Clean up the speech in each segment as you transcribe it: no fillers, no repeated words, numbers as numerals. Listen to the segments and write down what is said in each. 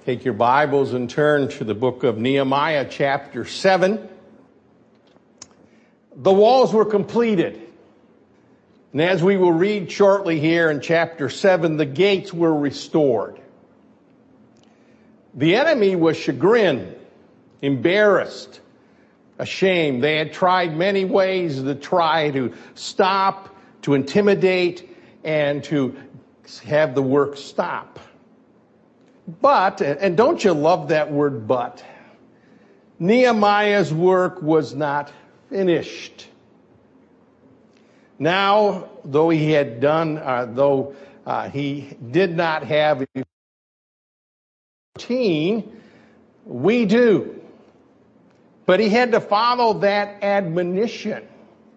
Take your Bibles and turn to the book of Nehemiah, chapter 7. The walls were completed. And as we will read shortly here in chapter 7, the gates were restored. The enemy was chagrined, embarrassed, ashamed. They had tried many ways to try to stop, to intimidate, and to have the work stop. But, and don't you love that word but? Nehemiah's work was not finished. Now, though he did not have a routine, we do. But he had to follow that admonition.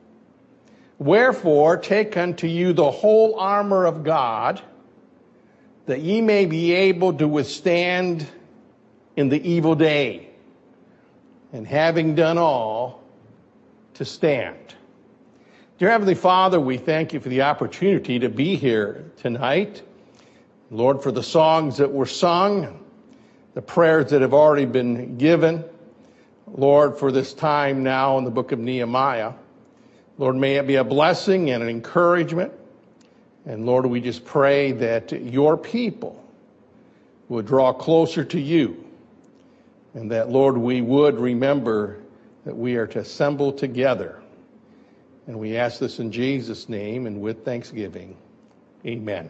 Wherefore, take unto you the whole armor of God, that ye may be able to withstand in the evil day, and having done all, to stand. Dear Heavenly Father, we thank you for the opportunity to be here tonight. Lord, for the songs that were sung, the prayers that have already been given. Lord, for this time now in the book of Nehemiah. Lord, may it be a blessing and an encouragement. And Lord, we just pray that your people would draw closer to you. And that, Lord, we would remember that we are to assemble together. And we ask this in Jesus' name and with thanksgiving. Amen.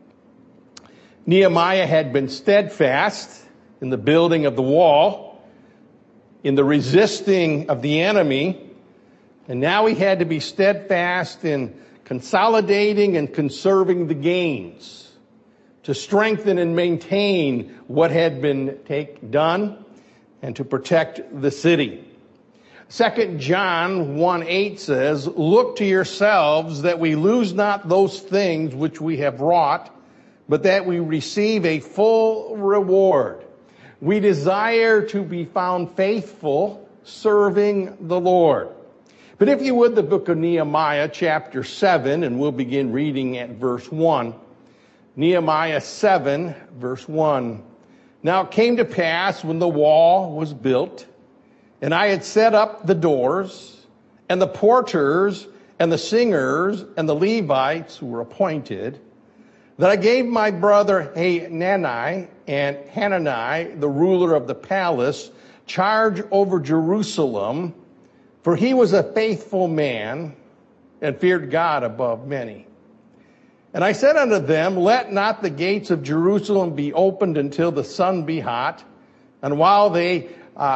Nehemiah had been steadfast in the building of the wall, in the resisting of the enemy, and now he had to be steadfast in consolidating and conserving the gains, to strengthen and maintain what had been done, and to protect the city. 2 John 1:8 says, "Look to yourselves that we lose not those things which we have wrought, but that we receive a full reward." We desire to be found faithful, serving the Lord. But if you would, the book of Nehemiah, chapter 7, and we'll begin reading at verse 1. Nehemiah 7, verse 1. "Now it came to pass when the wall was built, and I had set up the doors, and the porters, and the singers, and the Levites who were appointed, that I gave my brother Hanani and Hanani, the ruler of the palace, charge over Jerusalem, for he was a faithful man and feared God above many. And I said unto them, let not the gates of Jerusalem be opened until the sun be hot. And while they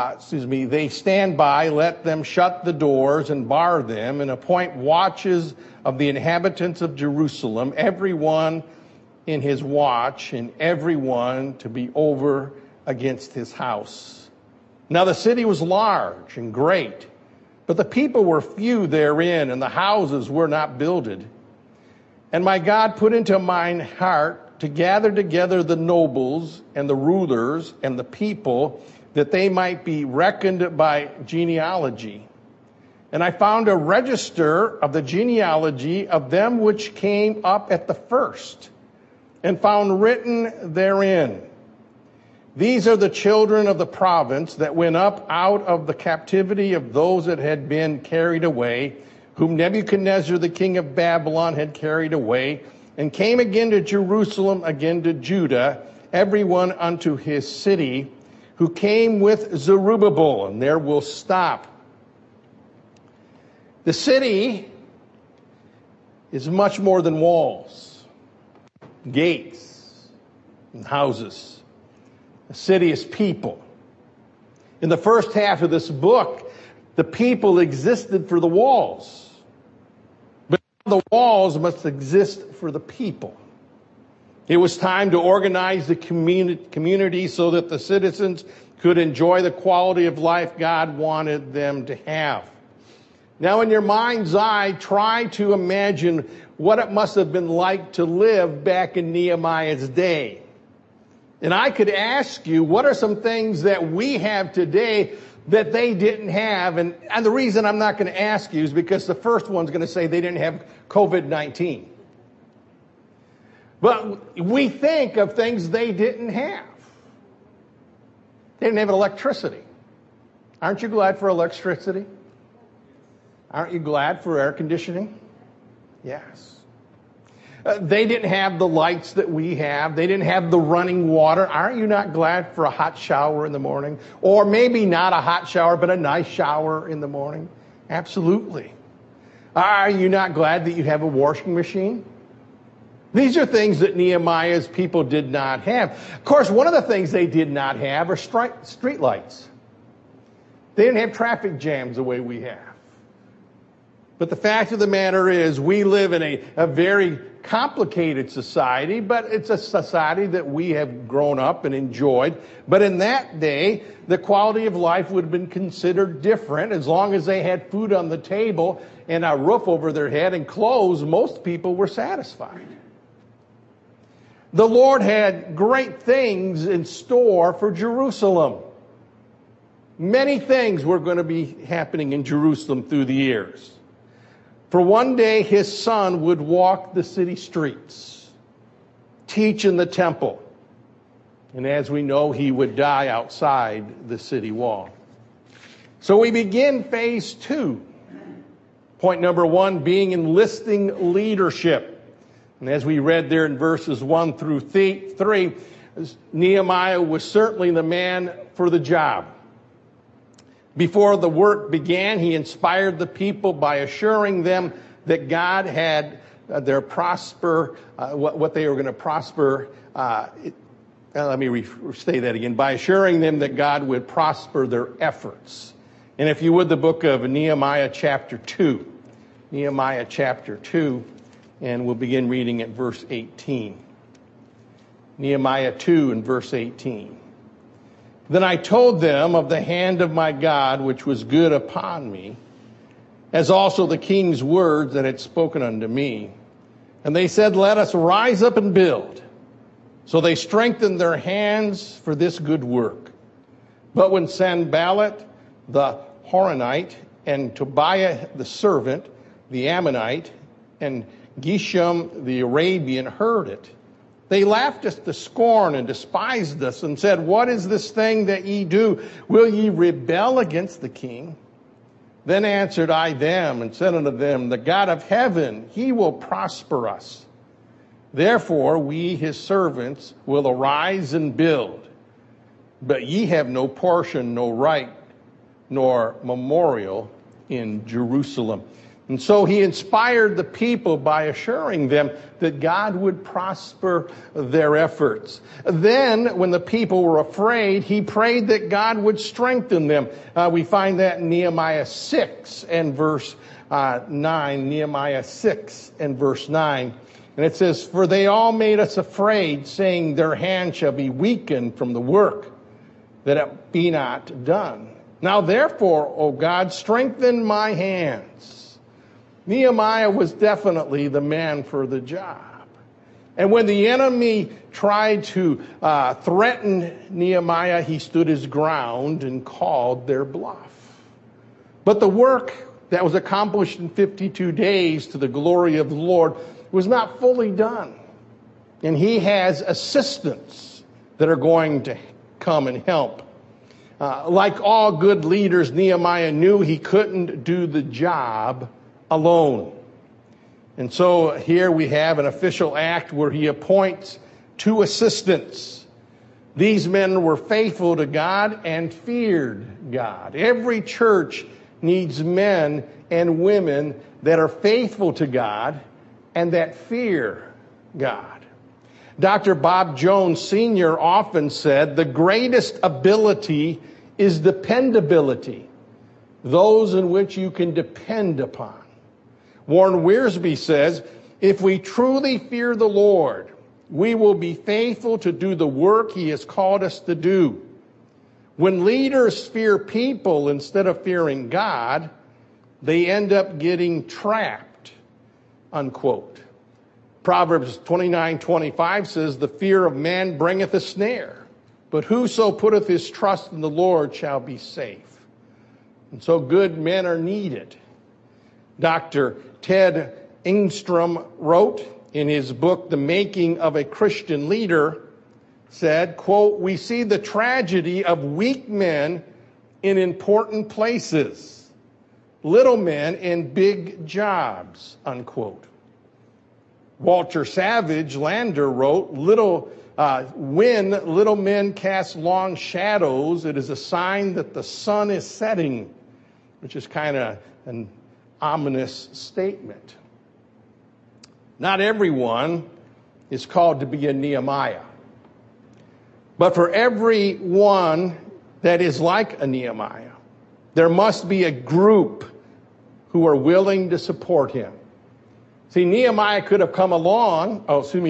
stand by, let them shut the doors and bar them and appoint watches of the inhabitants of Jerusalem, every one in his watch and every one to be over against his house. Now the city was large and great, but the people were few therein, and the houses were not builded. And my God put into mine heart to gather together the nobles and the rulers and the people, that they might be reckoned by genealogy. And I found a register of the genealogy of them which came up at the first, and found written therein, these are the children of the province that went up out of the captivity of those that had been carried away, whom Nebuchadnezzar the king of Babylon had carried away, and came again to Jerusalem, again to Judah, every one unto his city, who came with Zerubbabel." And there we'll stop. The city is much more than walls, gates, and houses. The city is people. In the first half of this book, the people existed for the walls. But the walls must exist for the people. It was time to organize the community so that the citizens could enjoy the quality of life God wanted them to have. Now, in your mind's eye, try to imagine what it must have been like to live back in Nehemiah's day. And I could ask you, what are some things that we have today that they didn't have? And the reason I'm not going to ask you is because the first one's going to say they didn't have COVID-19. But we think of things they didn't have. They didn't have electricity. Aren't you glad for electricity? Aren't you glad for air conditioning? Yes. They didn't have the lights that we have. They didn't have the running water. Aren't you not glad for a hot shower in the morning? Or maybe not a hot shower, but a nice shower in the morning? Absolutely. Are you not glad that you have a washing machine? These are things that Nehemiah's people did not have. Of course, one of the things they did not have are street lights. They didn't have traffic jams the way we have. But the fact of the matter is, we live in a very complicated society, but it's a society that we have grown up and enjoyed. But in that day, the quality of life would have been considered different. As long as they had food on the table and a roof over their head and clothes, most people were satisfied. The Lord had great things in store for Jerusalem. Many things were going to be happening in Jerusalem through the years. For one day, his son would walk the city streets, teach in the temple. And as we know, he would die outside the city wall. So we begin phase 2. Point number 1 being enlisting leadership. And as we read there in verses 1 through 3, Nehemiah was certainly the man for the job. Before the work began, he inspired the people by assuring them that God had what they were going to prosper. Let me restate that again. By assuring them that God would prosper their efforts. And if you would, the book of Nehemiah chapter 2. Nehemiah chapter 2, and we'll begin reading at verse 18. Nehemiah 2 and verse 18. Then I told them of the hand of my God, which was good upon me, as also the king's words that had spoken unto me. And they said, let us rise up and build. So they strengthened their hands for this good work. But when Sanballat the Horonite, and Tobiah the servant, the Ammonite, and Geshem the Arabian heard it, they laughed us to scorn and despised us and said, what is this thing that ye do? Will ye rebel against the king? Then answered I them and said unto them, the God of heaven, he will prosper us. Therefore we, his servants, will arise and build. But ye have no portion, no right, nor memorial in Jerusalem. And so he inspired the people by assuring them that God would prosper their efforts. Then, when the people were afraid, he prayed that God would strengthen them. We find that in Nehemiah 6 and verse 9. Nehemiah 6 and verse 9. And it says, for they all made us afraid, saying, their hand shall be weakened from the work, that it be not done. Now therefore, O God, strengthen my hands. Nehemiah was definitely the man for the job. And when the enemy tried to threaten Nehemiah, he stood his ground and called their bluff. But the work that was accomplished in 52 days to the glory of the Lord was not fully done. And he has assistants that are going to come and help. Like all good leaders, Nehemiah knew he couldn't do the job alone. And so here we have an official act where he appoints 2 assistants. These men were faithful to God and feared God. Every church needs men and women that are faithful to God and that fear God. Dr. Bob Jones Sr. often said, the greatest ability is dependability, those in which you can depend upon. Warren Wiersbe says, if we truly fear the Lord, we will be faithful to do the work he has called us to do. When leaders fear people instead of fearing God, they end up getting trapped, unquote. Proverbs 29:25 says, the fear of man bringeth a snare, but whoso putteth his trust in the Lord shall be safe. And so good men are needed. Dr. Ted Engstrom wrote in his book, The Making of a Christian Leader, said, quote, "We see the tragedy of weak men in important places, little men in big jobs," unquote. Walter Savage Landor wrote, when little men cast long shadows, it is a sign that the sun is setting, which is kind of an ominous statement. Not everyone is called to be a Nehemiah. But for everyone that is like a Nehemiah, there must be a group who are willing to support him. See, Nehemiah could have come alone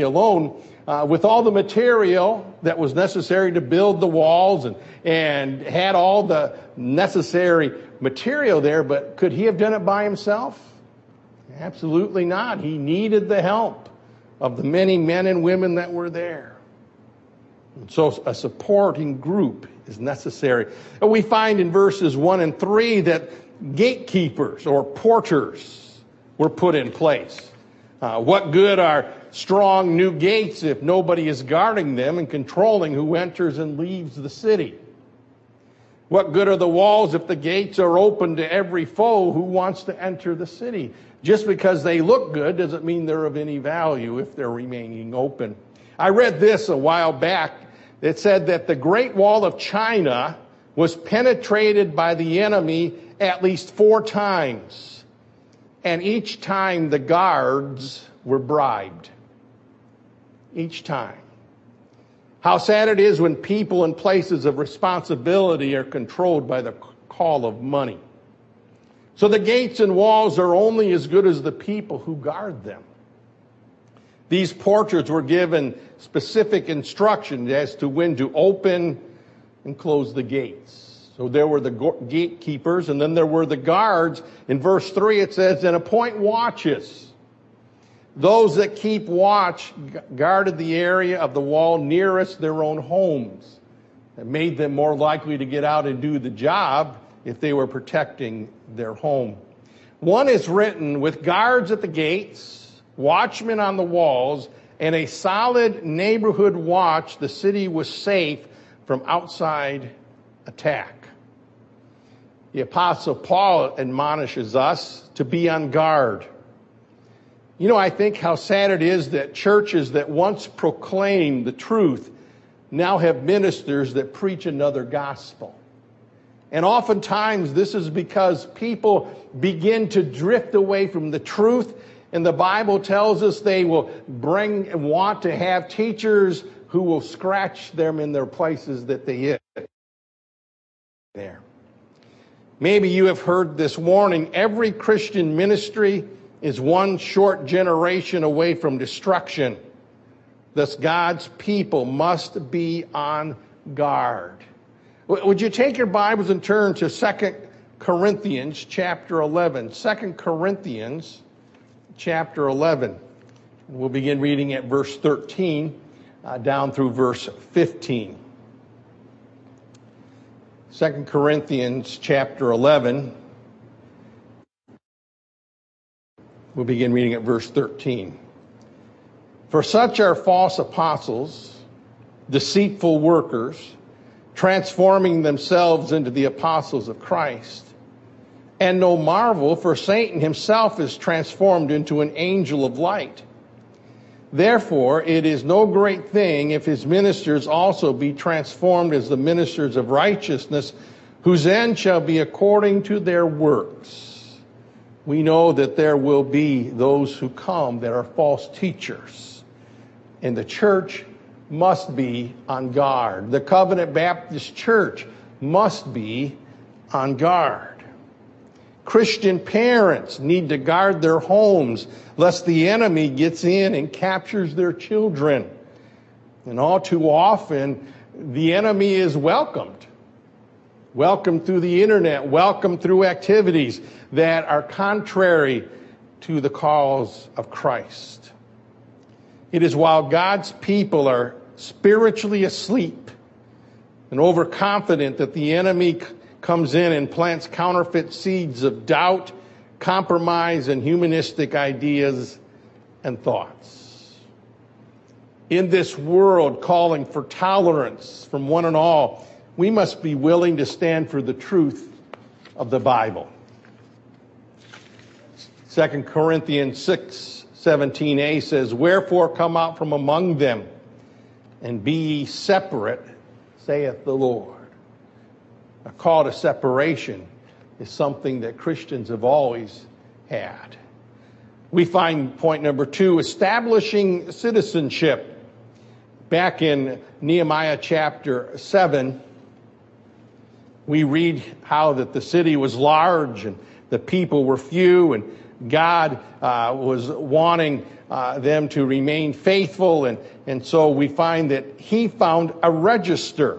with all the material that was necessary to build the walls and had all the necessary material there, but could he have done it by himself? Absolutely not. He needed the help of the many men and women that were there. And so a supporting group is necessary. And we find in verses 1 and 3 that gatekeepers or porters were put in place. What good are strong new gates if nobody is guarding them and controlling who enters and leaves the city? What good are the walls if the gates are open to every foe who wants to enter the city? Just because they look good doesn't mean they're of any value if they're remaining open. I read this a while back. It said that the Great Wall of China was penetrated by the enemy at least 4 times. And each time the guards were bribed. Each time. How sad it is when people in places of responsibility are controlled by the call of money. So the gates and walls are only as good as the people who guard them. These porters were given specific instructions as to when to open and close the gates. So there were the gatekeepers, and then there were the guards. In verse 3 it says, "And appoint watches. Those that keep watch guarded the area of the wall nearest their own homes." It made them more likely to get out and do the job if they were protecting their home. One is written, with guards at the gates, watchmen on the walls, and a solid neighborhood watch, the city was safe from outside attack. The Apostle Paul admonishes us to be on guard. You know, I think how sad it is that churches that once proclaimed the truth now have ministers that preach another gospel. And oftentimes this is because people begin to drift away from the truth. And the Bible tells us they will bring and want to have teachers who will scratch them in their places that they hit there. Maybe you have heard this warning. Every Christian ministry is one short generation away from destruction. Thus, God's people must be on guard. Would you take your Bibles and turn to 2 Corinthians chapter 11? 2 Corinthians chapter 11. We'll begin reading at verse 13 down through verse 15. 2 Corinthians chapter 11. We'll begin reading at verse 13. "For such are false apostles, deceitful workers, transforming themselves into the apostles of Christ. And no marvel, for Satan himself is transformed into an angel of light. Therefore, it is no great thing if his ministers also be transformed as the ministers of righteousness, whose end shall be according to their works." We know that there will be those who come that are false teachers. And the church must be on guard. The Covenant Baptist Church must be on guard. Christian parents need to guard their homes lest the enemy gets in and captures their children. And all too often, the enemy is welcomed. Welcomed through the internet, welcomed through activities that are contrary to the cause of Christ. It is while God's people are spiritually asleep and overconfident that the enemy comes in and plants counterfeit seeds of doubt, compromise, and humanistic ideas and thoughts. In this world calling for tolerance from one and all, we must be willing to stand for the truth of the Bible. 2 Corinthians 6:17a says, "Wherefore come out from among them, and be ye separate, saith the Lord." A call to separation is something that Christians have always had. We find point number 2, establishing citizenship. Back in Nehemiah chapter 7, we read how that the city was large and the people were few, and God was wanting them to remain faithful, and so we find that he found a register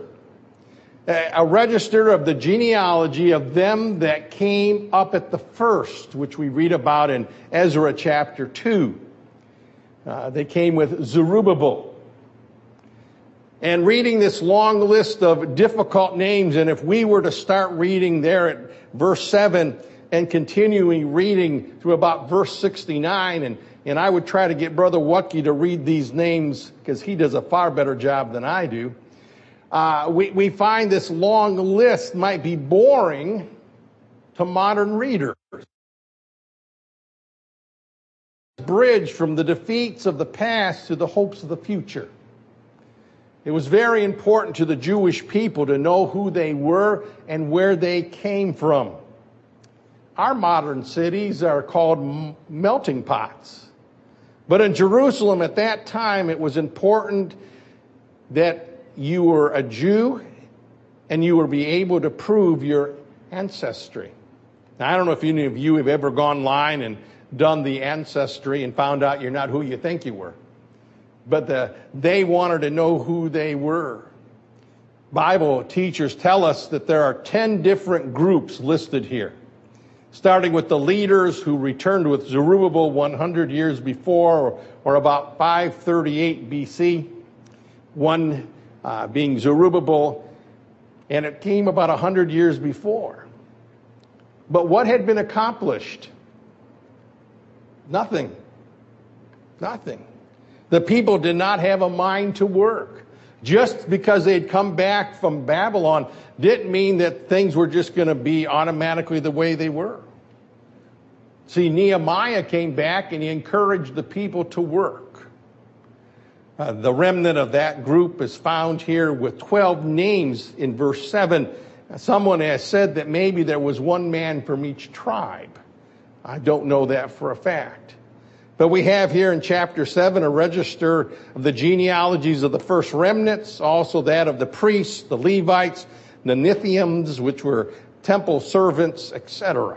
of the genealogy of them that came up at the first, which we read about in Ezra chapter 2. They came with Zerubbabel. And reading this long list of difficult names, and if we were to start reading there at verse 7 and continuing reading through about verse 69, and I would try to get Brother Wuttke to read these names because he does a far better job than I do, we find this long list might be boring to modern readers. Bridge from the defeats of the past to the hopes of the future. It was very important to the Jewish people to know who they were and where they came from. Our modern cities are called melting pots. But in Jerusalem at that time, it was important that you were a Jew and you would be able to prove your ancestry. Now, I don't know if any of you have ever gone online and done the ancestry and found out you're not who you think you were. But they wanted to know who they were. Bible teachers tell us that there are 10 different groups listed here, starting with the leaders who returned with Zerubbabel 100 years before, or about 538 BC, one being Zerubbabel, and it came about 100 years before. But what had been accomplished? Nothing. Nothing. The people did not have a mind to work. Just because they'd come back from Babylon didn't mean that things were just going to be automatically the way they were. See, Nehemiah came back and he encouraged the people to work. The remnant of that group is found here with 12 names in verse 7. Someone has said that maybe there was one man from each tribe. I don't know that for a fact. But we have here in chapter 7 a register of the genealogies of the first remnants, also that of the priests, the Levites, the Nethians, which were temple servants, etc.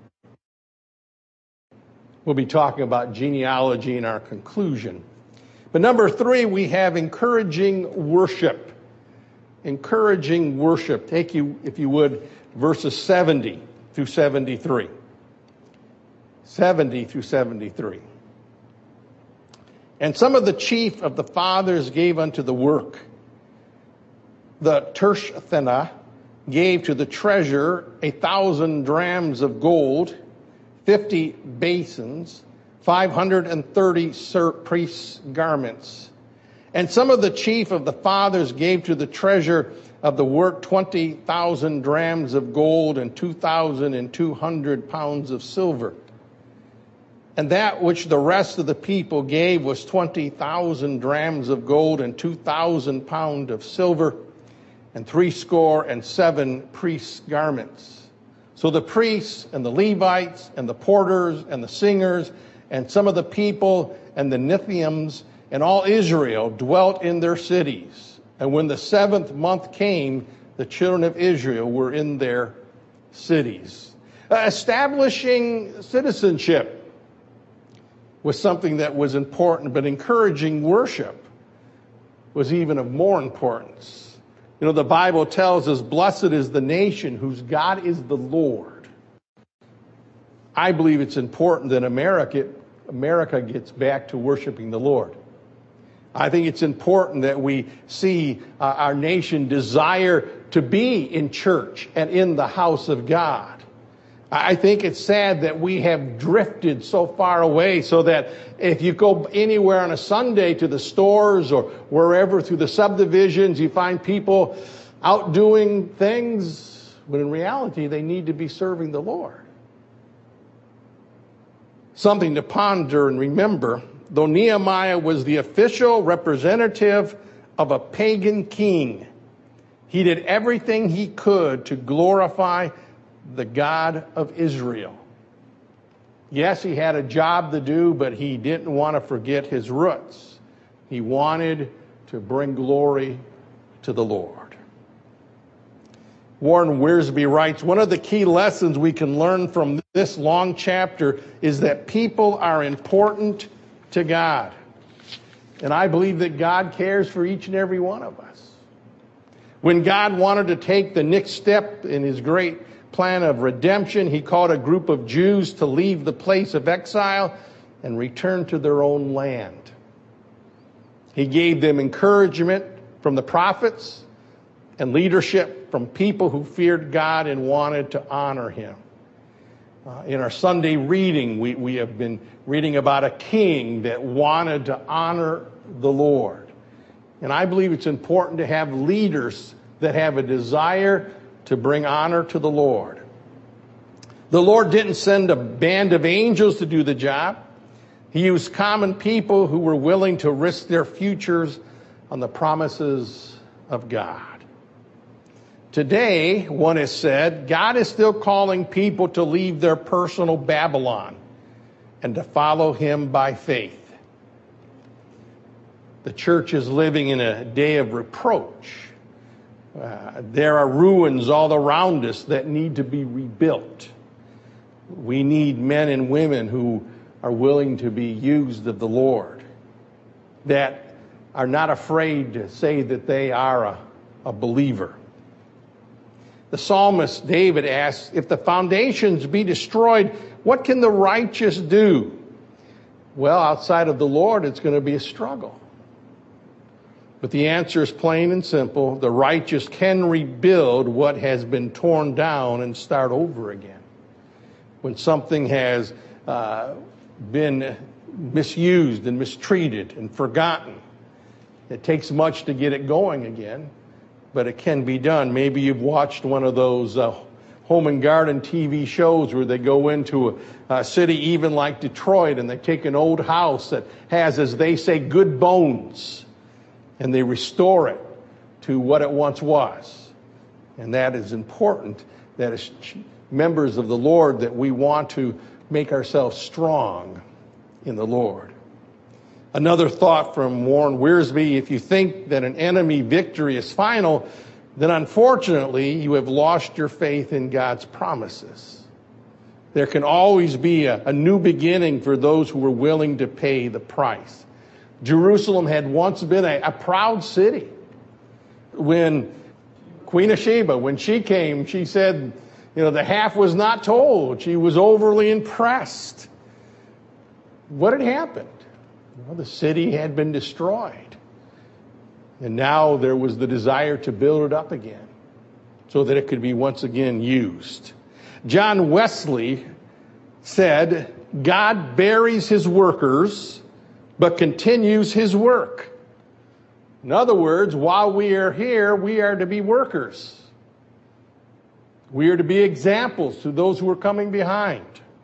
We'll be talking about genealogy in our conclusion. But number 3, we have encouraging worship. Encouraging worship. Take you, if you would, verses 70 through 73. 70 through 73. And some of the chief of the fathers gave unto the work. The Tershthena gave to the treasure 1,000 drams of gold, 50 basins, 530 priests' garments. And some of the chief of the fathers gave to the treasure of the work 20,000 drams of gold and 2,200 pounds of silver. And that which the rest of the people gave was 20,000 drams of gold and 2,000 pounds of silver and 67 priests' garments. So the priests and the Levites and the porters and the singers and some of the people and the Nethians and all Israel dwelt in their cities. And when the 7th month came, the children of Israel were in their cities. Establishing citizenship was something that was important, but encouraging worship was even of more importance. You know, the Bible tells us, blessed is the nation whose God is the Lord. I believe it's important that America gets back to worshiping the Lord. I think it's important that we see our nation desire to be in church and in the house of God. I think it's sad that we have drifted so far away so that if you go anywhere on a Sunday to the stores or wherever through the subdivisions, you find people out doing things, but in reality, they need to be serving the Lord. Something to ponder and remember, though Nehemiah was the official representative of a pagan king, he did everything he could to glorify the God of Israel. Yes, he had a job to do, but he didn't want to forget his roots. He wanted to bring glory to the Lord. Warren Wiersbe writes, one of the key lessons we can learn from this long chapter is that people are important to God. And I believe that God cares for each and every one of us. When God wanted to take the next step in his great plan of redemption, he called a group of Jews to leave the place of exile and return to their own land. He gave them encouragement from the prophets and leadership from people who feared God and wanted to honor him. In our Sunday reading, we have been reading about a king that wanted to honor the Lord. And I believe it's important to have leaders that have a desire to bring honor to the Lord. The Lord didn't send a band of angels to do the job. He used common people who were willing to risk their futures on the promises of God. Today, one has said, God is still calling people to leave their personal Babylon and to follow him by faith. The church is living in a day of reproach. There are ruins all around us that need to be rebuilt. We need men and women who are willing to be used of the Lord, that are not afraid to say that they are a believer. The psalmist David asks, if the foundations be destroyed, what can the righteous do? Well, outside of the Lord, it's going to be a struggle. But the answer is plain and simple. The righteous can rebuild what has been torn down and start over again. When something has been misused and mistreated and forgotten, it takes much to get it going again, but it can be done. Maybe you've watched one of those home and garden TV shows where they go into a city even like Detroit and they take an old house that has, as they say, good bones, and they restore it to what it once was. And that is important, that as members of the Lord, that we want to make ourselves strong in the Lord. Another thought from Warren Wiersbe, if you think that an enemy victory is final, then unfortunately you have lost your faith in God's promises. There can always be a new beginning for those who are willing to pay the price. Jerusalem had once been a proud city. When Queen of Sheba, when she came, she said, the half was not told. She was overly impressed. What had happened? Well, the city had been destroyed. And now there was the desire to build it up again so that it could be once again used. John Wesley said, God buries his workers, but continues his work. In other words, while we are here, we are to be workers. We are to be examples to those who are coming behind.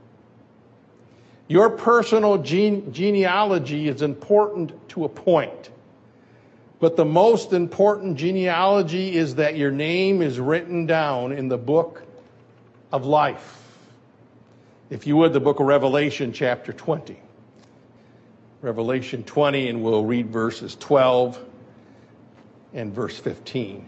Your personal genealogy is important to a point. But the most important genealogy is that your name is written down in the book of life. If you would, the book of Revelation, chapter 20. Revelation 20, and we'll read verses 12 and verse 15.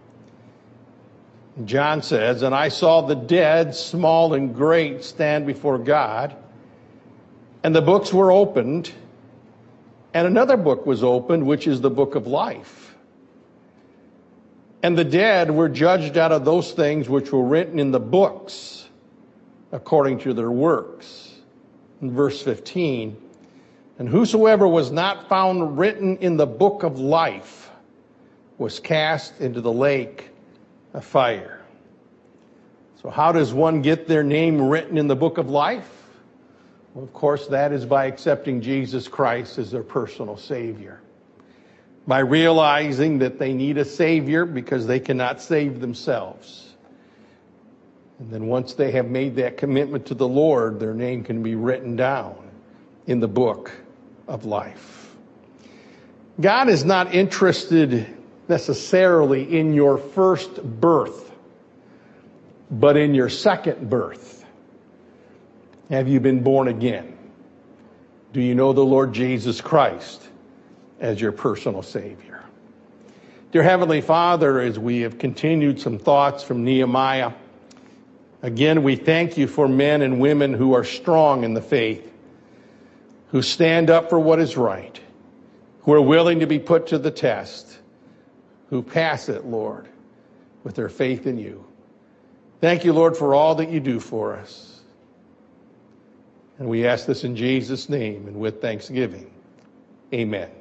John says, and I saw the dead, small and great, stand before God, and the books were opened, and another book was opened, which is the book of life. And the dead were judged out of those things which were written in the books, according to their works. In verse 15, and whosoever was not found written in the book of life was cast into the lake of fire. So how does one get their name written in the book of life? Well, of course, that is by accepting Jesus Christ as their personal Savior. By realizing that they need a Savior because they cannot save themselves. And then once they have made that commitment to the Lord, their name can be written down in the book of life. God is not interested necessarily in your first birth, but in your second birth. Have you been born again? Do you know the Lord Jesus Christ as your personal Savior? Dear Heavenly Father, as we have continued some thoughts from Nehemiah, again, we thank you for men and women who are strong in the faith, who stand up for what is right, who are willing to be put to the test, who pass it, Lord, with their faith in you. Thank you, Lord, for all that you do for us. And we ask this in Jesus' name and with thanksgiving. Amen.